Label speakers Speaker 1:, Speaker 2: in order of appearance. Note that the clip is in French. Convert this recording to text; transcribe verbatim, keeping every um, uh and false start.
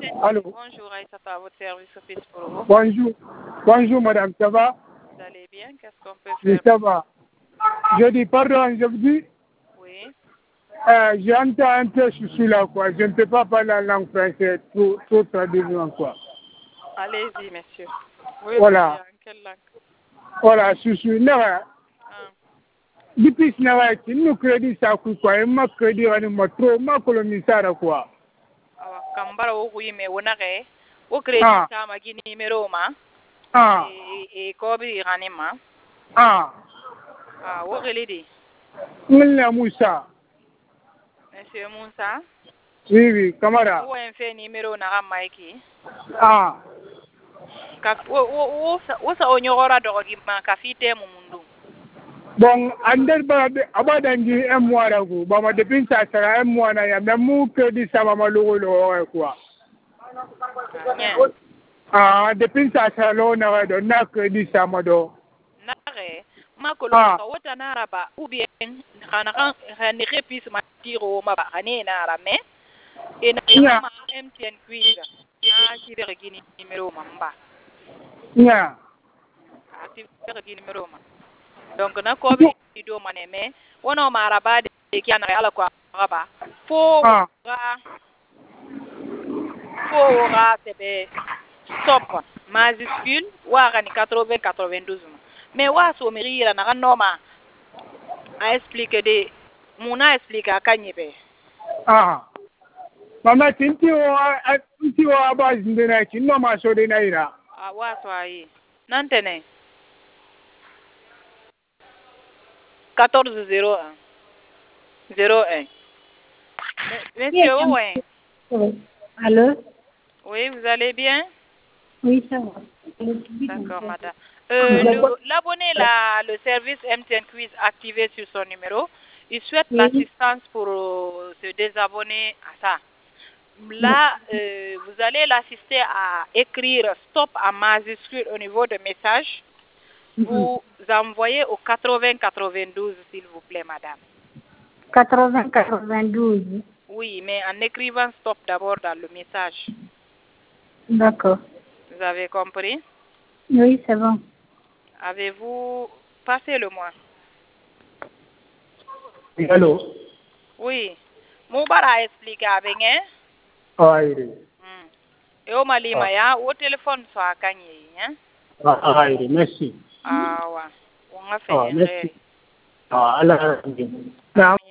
Speaker 1: Allô.
Speaker 2: Bonjour, Aïssa, à votre service office pour vous.
Speaker 1: Bonjour. Bonjour, madame, ça va?
Speaker 2: Vous allez bien? Qu'est-ce qu'on peut
Speaker 1: Oui,
Speaker 2: faire?
Speaker 1: ça va. Je dis pardon, je vous dis,
Speaker 2: Oui.
Speaker 1: euh, j'entends un peu sous là, quoi. Je ne peux pas parler la langue française, tout, tout traduire, quoi.
Speaker 2: Allez-y, monsieur. Oui,
Speaker 1: Voilà.
Speaker 2: en quelle langue?
Speaker 1: Voilà, sous là.
Speaker 2: Ah.
Speaker 1: Depuis ce moment, nous crédit ça, quoi. Et ma crédit, on est trop, ma colonie, ça, quoi.
Speaker 2: Awa, kambara wo kuime wonare. Wo credit
Speaker 1: Ah.
Speaker 2: sa magi numéro ma.
Speaker 1: Ah.
Speaker 2: Et et ko bi rani ma.
Speaker 1: Ah.
Speaker 2: Ah, wo reledi.
Speaker 1: Moussa Moussa.
Speaker 2: Monsieur Moussa.
Speaker 1: Oui, oui, camarade.
Speaker 2: Wo en fait numéro na maiki.
Speaker 1: Ah.
Speaker 2: Ka wo wo wo sa wo sa onyora dogi ma ka fite mu mundu.
Speaker 1: Bon, under ba abadangi un mois là go. Ba ma depuis ça sera un mois na ya mais mu que di ça ma logo lo quoi.
Speaker 2: Nya.
Speaker 1: Ah, depuis ça sera lo na do na que di ça ma do.
Speaker 2: Nare ma ko lo
Speaker 1: Ah.
Speaker 2: ka wota nara ba ou bien kana kan hani repis ma tiro ma ba hani nara me e na
Speaker 1: Nya.
Speaker 2: ma M T N quiz na tire gini numéro ma mba
Speaker 1: Nya.
Speaker 2: a tire gini numéro ma donc na ko bi do mane me wono mara ba de ki ana ala ko ba fo
Speaker 1: Ah.
Speaker 2: ga fo ga tebe stop majuscule wa ga ni quatre-vingts quatre-vingt-douze mais wa so mirira na noma a explique de muna explique akanyebe
Speaker 1: Ah. Mama tinti o tinti o aba zindena ki no ma so de na ira.
Speaker 2: a wa so ayi nantene quatorze zéro un zéro un. Monsieur Owen.
Speaker 3: Allô?
Speaker 2: Oui, vous allez bien?
Speaker 3: Oui, ça va.
Speaker 2: D'accord, madame. Euh, le- l'abonné là, le service M T N Quiz activé sur son numéro, il souhaite
Speaker 3: Oui.
Speaker 2: l'assistance pour euh, se désabonner à ça. Là, euh, vous allez l'assister à écrire stop en majuscule au niveau de message. Vous envoyez au quatre-vingts quatre-vingt-douze, s'il vous plaît, madame.
Speaker 3: quatre-vingts quatre-vingt-douze.
Speaker 2: Oui, mais en écrivant stop d'abord dans le message.
Speaker 3: D'accord.
Speaker 2: Vous avez compris?
Speaker 3: Oui, c'est bon.
Speaker 2: Avez-vous passé le mois?
Speaker 1: Allô.
Speaker 2: Oui. Moubara explique avec hein?
Speaker 1: Ah, oui.
Speaker 2: Hmm. Et au Malima, ya, au téléphone, soit gagné, hein?
Speaker 1: Ah, oui, merci.
Speaker 2: Ah, ouais. On a fait
Speaker 1: Ah,
Speaker 2: un
Speaker 1: merci. Ah, Allah.